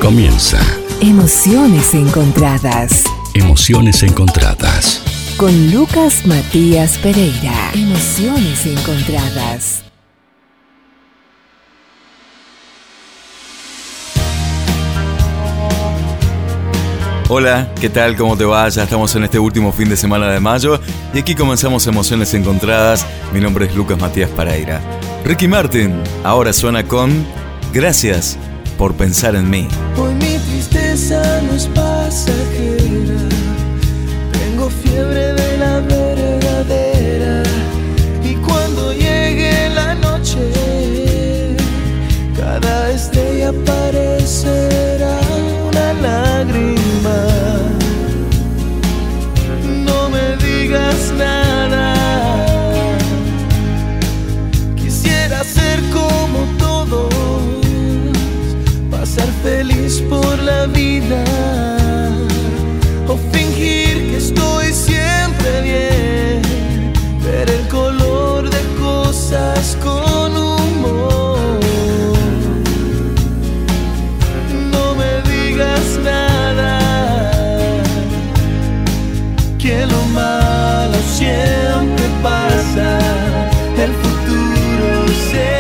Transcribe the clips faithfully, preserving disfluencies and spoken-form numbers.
Comienza Emociones encontradas. Emociones encontradas. Con Lucas Matías Pereira. Emociones encontradas. Hola, ¿qué tal? ¿Cómo te va? Ya estamos en este último fin de semana de mayo y aquí comenzamos Emociones Encontradas. Mi nombre es Lucas Matías Pereira. Ricky Martin ahora suena con Gracias por pensar en mí. Hoy mi tristeza no es pasajera. Tengo fiebre de la verdadera. Y cuando llegue la noche, cada estrella parecerá una lágrima. No me digas nada. Quisiera ser como todos, pasar feliz por la vida, o fingir que estoy siempre bien, ver el color de cosas con humor. No me digas nada, que lo malo siempre pasa, el futuro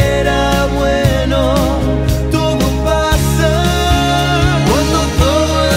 será bueno. Todo pasa cuando todo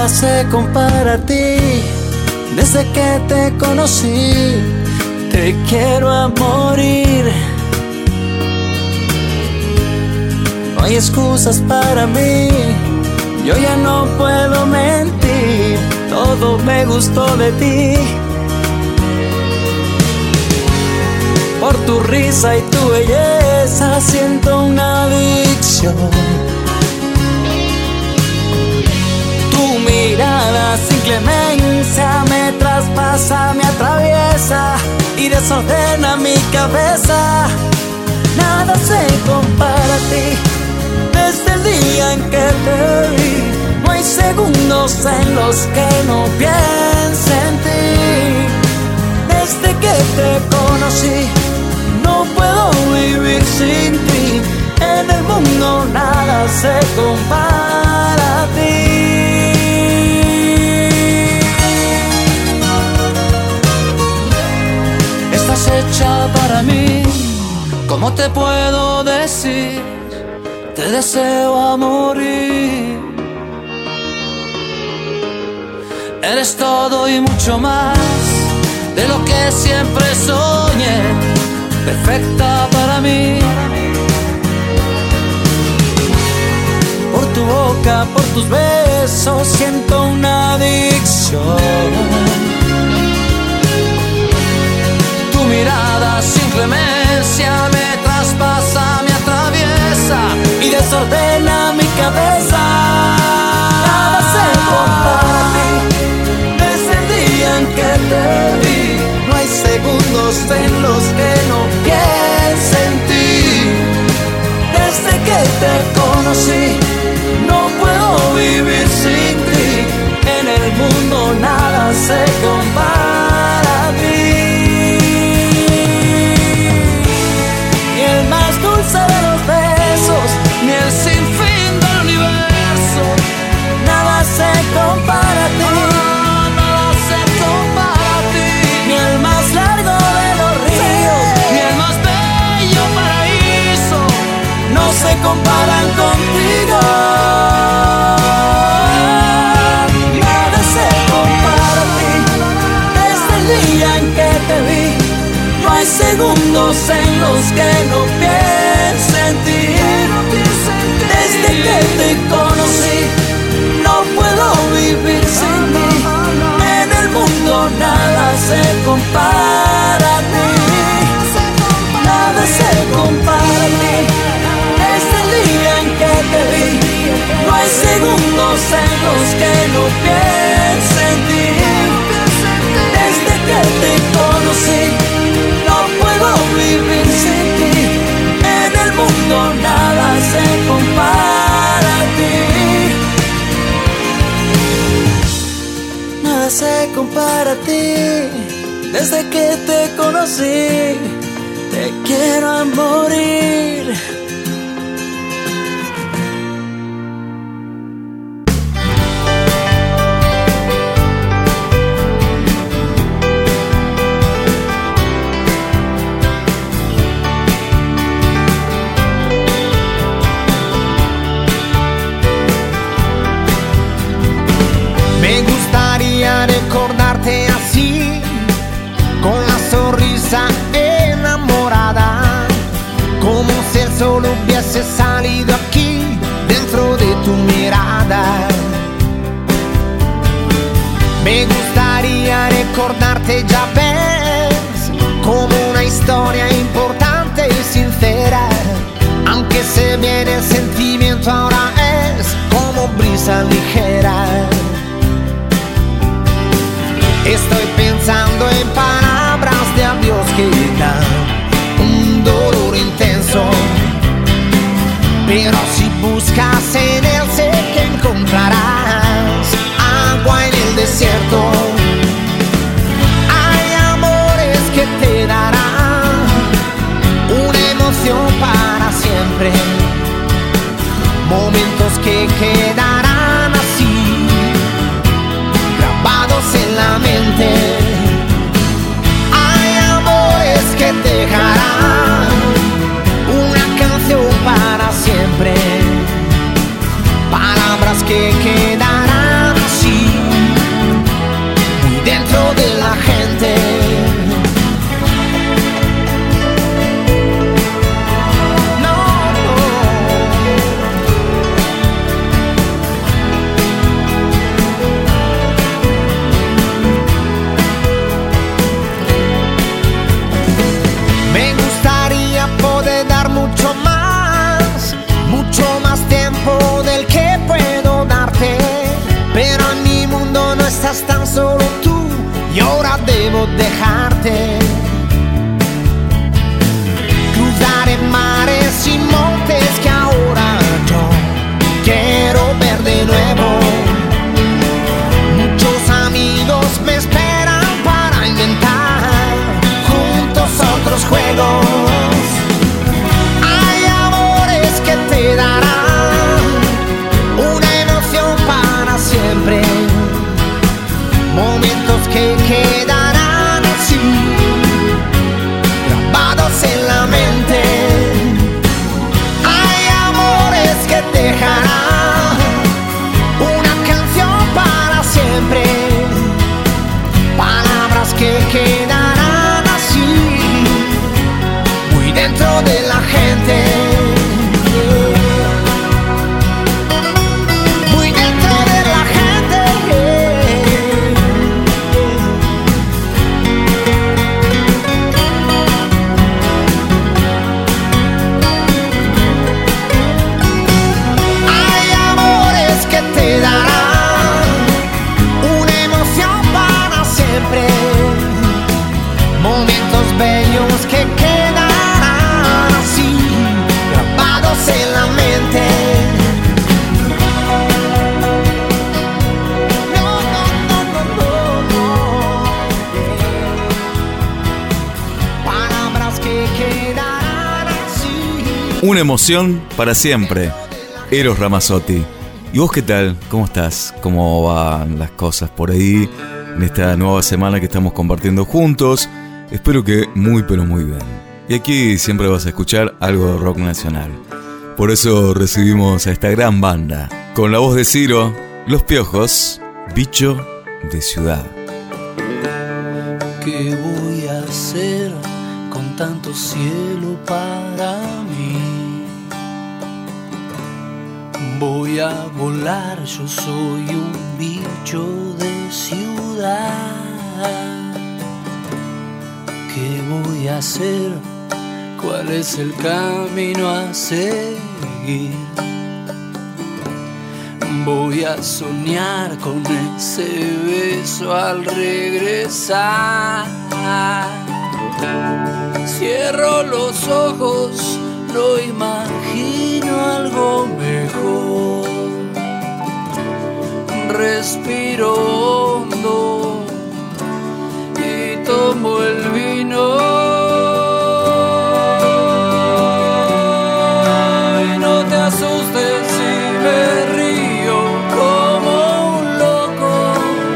Nada se compara a ti. Desde que te conocí, te quiero a morir. No hay excusas para mí, yo ya no puedo mentir. Todo me gustó de ti. Por tu risa y tu belleza siento una adicción. Tu mirada sin clemencia me traspasa, me atraviesa y desordena mi cabeza. Nada se compara a ti. Desde el día en que te vi, no hay segundos en los que no piense en ti. Desde que te conocí, no puedo vivir sin ti. En el mundo nada se compara a ti. Estás hecha para mí, ¿cómo te puedo decir? Te deseo a morir. Eres todo y mucho más de lo que siempre soñé. Perfecta para mí. Por tu boca, por tus besos siento una adicción. Tu mirada sin clemencia me traspasa, me atraviesa y desordena mi cabeza. Nada se compara a ti. Desde el día en que te vi, no hay segundos en los que no piense en ti. Desde que te conocí, no puedo vivir sin ti. En el mundo nada se compara a ti. Ni el más dulce de los besos, ni el sinfín del universo, nada se compara a ti. Nada se compara a ti. Ni el más largo de los ríos, ni el más bello paraíso, no se comparan contigo. Nada se compara a ti. Desde el día en que te vi, no hay segundos en los que no piense en ti. Desde que te conocí, no puedo vivir sin ti. En el mundo nada se compara a ti. Nada se compara a ti. Desde el día en que te vi, no hay segundos en los que no piense en ti. Desde que te conocí, no puedo vivir sin ti. En el mundo nada se compara a ti. Nada se compara a ti. Desde que te conocí, te quiero a morir. Recordarte así, con la sonrisa enamorada, como si el sol hubiese salido aquí dentro de tu mirada. Me gustaría recordarte, ya ves, como una historia importante y sincera, aunque se viene el sentimiento ahora es como brisa ligera. Estoy pensando en palabras de adiós que dan un dolor intenso, pero si buscas en él sé que encontrarás agua en el desierto. Hay amores que te darán una emoción para siempre, momentos que quedarán así grabados en la mente. Hay amores que te dejarán una canción para siempre, palabras que quedarán así eras tan solo tú y ahora debo dejarte. Cruzaré mares y montes que ahora yo quiero ver de nuevo. Muchos amigos me esperan para inventar juntos otros juegos. Hay amores que te darán una emoción para siempre, momentos que quedarán así, grabados en la mente. Hay amores que dejarán una canción para siempre, palabras que quedarán así, muy dentro de la gente. Momentos bellos que quedarán así, grabados en la mente. No, no, no, no, no, no. Palabras que quedarán así. Una emoción para siempre. Eros Ramazzotti. ¿Y vos qué tal? ¿Cómo estás? ¿Cómo van las cosas por ahí en esta nueva semana que estamos compartiendo juntos? Espero que muy pero muy bien. Y aquí siempre vas a escuchar algo de rock nacional. Por eso recibimos a esta gran banda. Con la voz de Ciro, Los Piojos, Bicho de Ciudad. ¿Qué voy a hacer con tanto cielo para mí? Voy a volar, yo soy un bicho de ciudad. ¿Qué voy a hacer? ¿Cuál es el camino a seguir? Voy a soñar con ese beso al regresar. Cierro los ojos, no imagino algo mejor. Respiro hondo y tomo el vino. Y no te asustes si me río como un loco.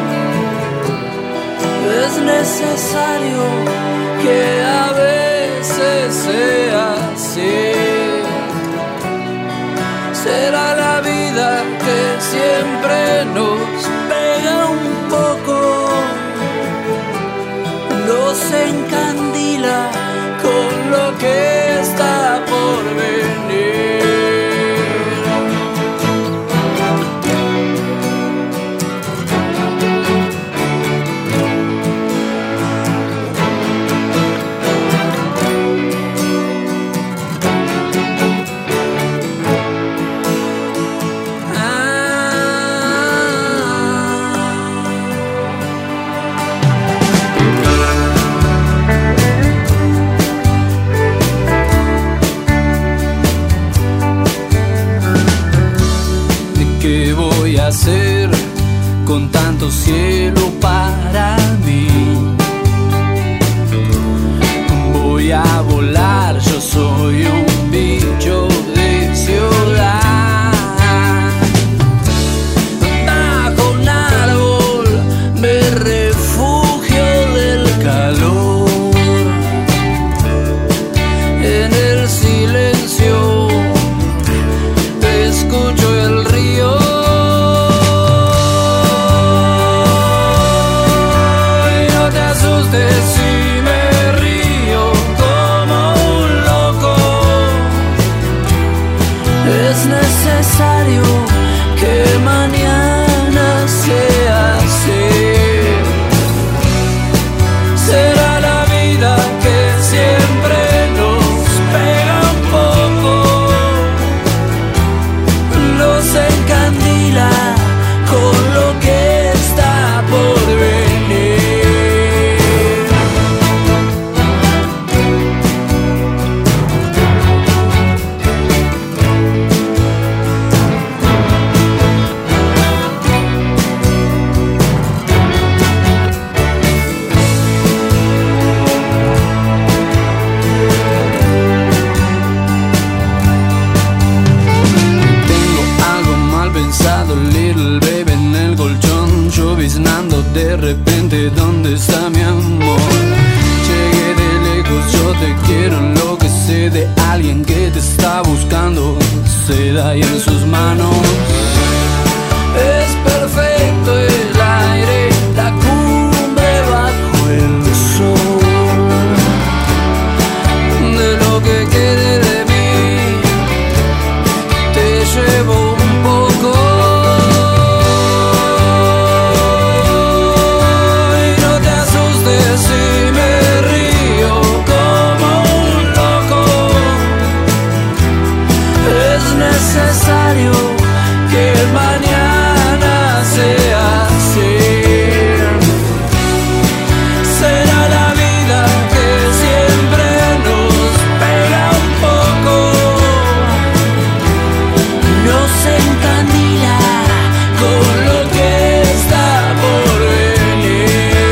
Es necesario que a veces sea así. Será la vida que siempre nos pega un poco, nos encandila con lo que está por venir. ¿Qué voy a hacer con tanto cielo para mí? Voy a volar, yo soy un bicho de ciudad. Bajo un árbol me refugio del calor. En el silencio escucho el río. Y no te asustes si me río como un loco. Es necesario que mañana sea así. Será la vida que siempre nos pega un poco, nos encandila con lo que está por está buscando seda y en sus manos es perfecto el aire, la cumbre bajo el sol. De lo que quede de mí te llevo un poco. Y no te asustes si me río como un loco. Es necesario que el mañana sea así. Será la vida que siempre nos pega un poco, nos encandila con lo que está por venir.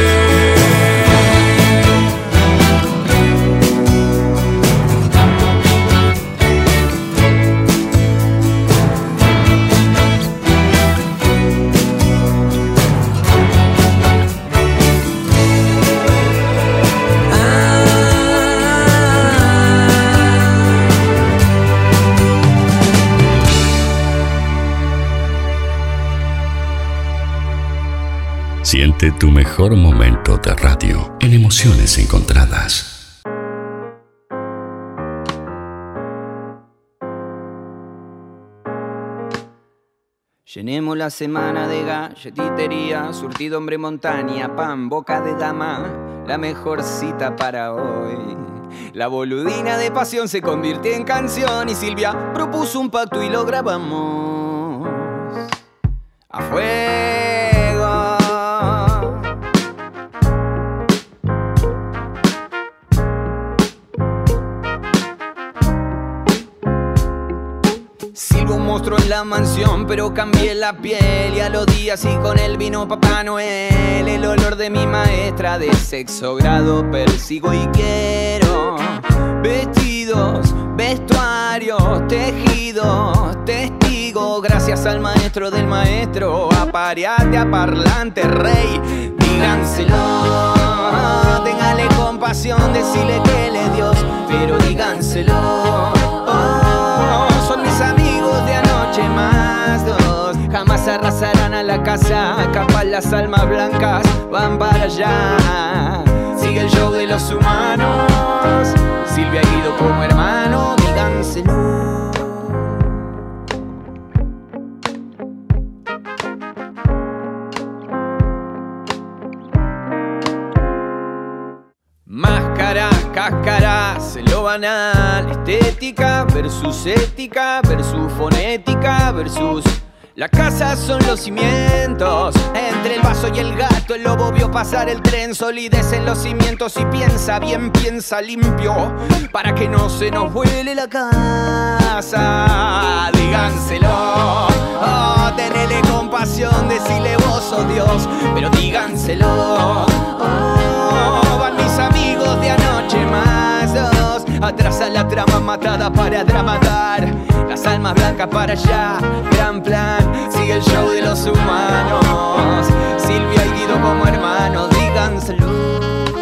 Siente tu mejor momento de radio en Emociones Encontradas. Llenemos la semana de galletitería, surtido hombre montaña, pan, boca de dama, la mejor cita para hoy. La boludina de pasión se convirtió en canción y Silvia propuso un pacto y lo grabamos a fuego. Silvo un monstruo en la mansión, pero cambié la piel y a los días y con él vino Papá Noel. El olor de mi maestra de sexto grado persigo y quiero vestidos, vestuarios, tejidos, testigos. Gracias al maestro del maestro, apareate a parlante rey, díganselo. Téngale compasión, decirle que él es Dios, pero díganselo. Oh, son mis amigos de anoche más dos. Jamás arrasarán a la casa, capaz las almas blancas van para allá. Sigue el show de los humanos, Silvia y Guido como hermano, díganselo. Máscaras, cáscaras, lo banal, estética versus ética versus fonética versus... La casa son los cimientos, entre el vaso y el gato el lobo vio pasar el tren, solidez en los cimientos y piensa bien, piensa limpio, para que no se nos vuele la casa, díganselo. Oh, tenele compasión, decile vos sos Dios, pero díganselo. Oh, van mis amigos de anoche más dos, atrás a la trama matada para dramatar, las almas blancas para allá, gran plan, sigue el show de los humanos, Silvia y Guido como hermanos, díganselo.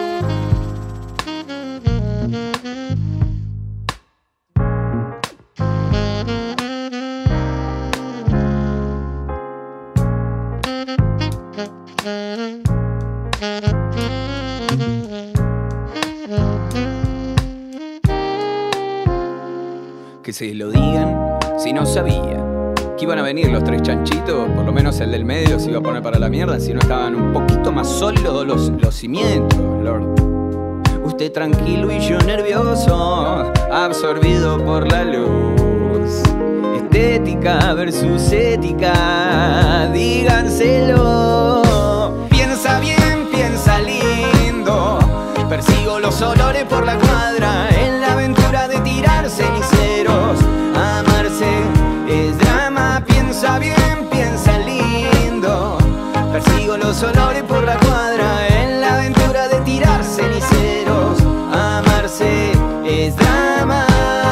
Que se lo digan si no sabía que iban a venir los tres chanchitos, por lo menos el del medio se iba a poner para la mierda si no estaban un poquito más sólidos los, los cimientos, Lord. Usted tranquilo y yo nervioso, absorbido por la luz. Estética versus ética, díganselo. Piensa bien, piensa lindo, persigo los olores por la cuadra, en la aventura de tirar ceniceros. Amarse es drama, piensa bien, piensa lindo, persigo los olores por la cuadra, en la aventura de tirar ceniceros. Amarse es drama.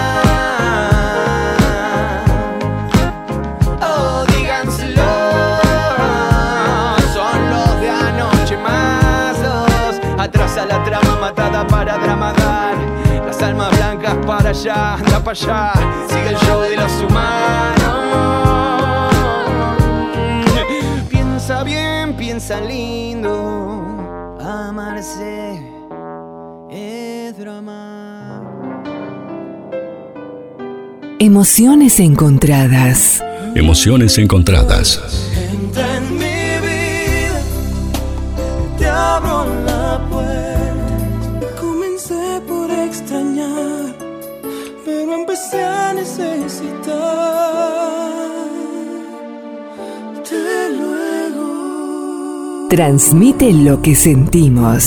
Oh, díganselo, son los de anoche más dos, atrás a la trama matada para dramadar, para allá, anda para allá, sigue el show de los humanos. Piensa bien, piensa lindo, amarse es drama. Emociones encontradas. Emociones encontradas. Entra en mi vida, te abro la puerta. Comencé por extrañar, pero empecé a necesitar. Te luego. Transmite lo que sentimos.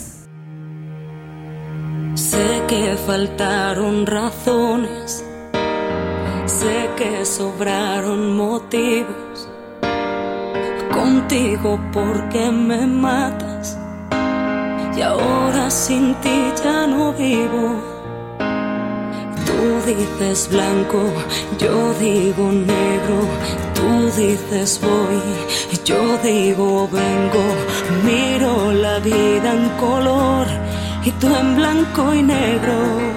Sé que faltaron razones, sé que sobraron motivos. Contigo porque me matas y ahora sin ti ya no vivo. Tú dices blanco, yo digo negro. Tú dices voy, yo digo vengo. Miro la vida en color y tú en blanco y negro.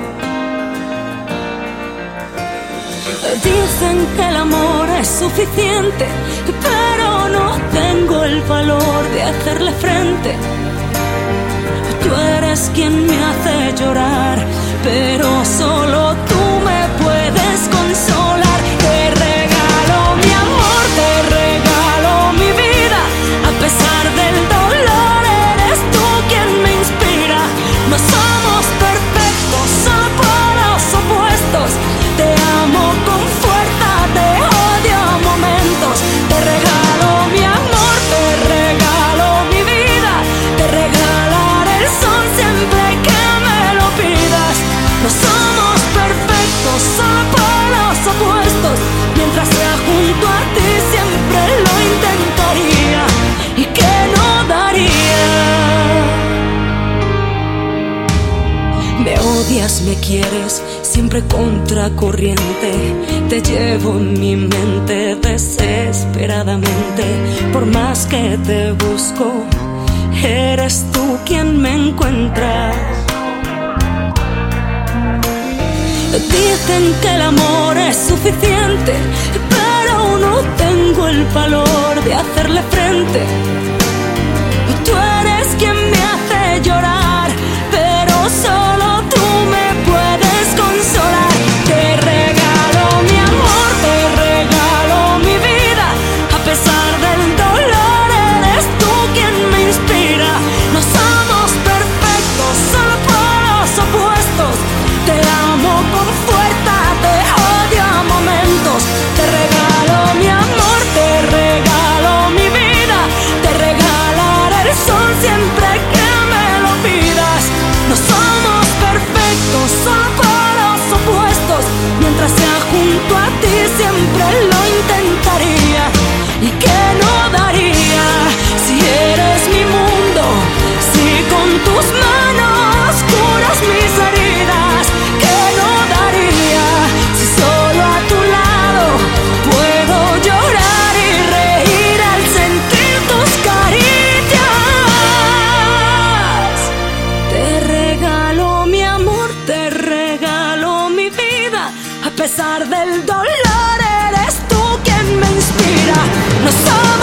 Dicen que el amor es suficiente, pero no tengo el valor de hacerle frente. Tú eres quien me hace llorar, pero solo tú me puedes consolar. Te regalo mi amor, te regalo mi vida. A pesar del dolor, eres tú quien me inspira. No somos perfectos, solo polos opuestos. Te amo con fuerza, te odio a momentos. Te regalo mi amor, te regalo mi vida. Te regalaré el sol siempre que me lo pidas. No somos perfectos, solo polos opuestos. Mientras sea junto a ti siempre lo intentaría. ¿Y qué no daría? Me odias, me quieres, siempre contracorriente. Te llevo en mi mente desesperadamente. Por más que te busco, eres tú quien me encuentra. Dicen que el amor es suficiente, pero no tengo el valor de hacerle frente. Tú eres quien me hace llorar, pero solo tú me puedes consolar. Te regalo mi amor, te regalo mi vida. A pesar del dolor, eres tú quien me inspira. No somos perfectos, solo polos opuestos. Te amo con fuerza, te odio a momentos. Te regalo mi amor, te regalo mi vida. Te regalaré el sol siempre que me lo pidas. No somos perfectos, solo polos opuestos. Mientras sea junto a ti siempre lo intentaría. ¿Y qué no daría si eres mi mundo? Si con tus manos curas mis heridas. ¿Qué no daría si solo a tu lado puedo llorar y reír al sentir tus caricias? Te regalo mi amor, te regalo mi vida. A pesar del dolor, eres tú quien me inspira. No somos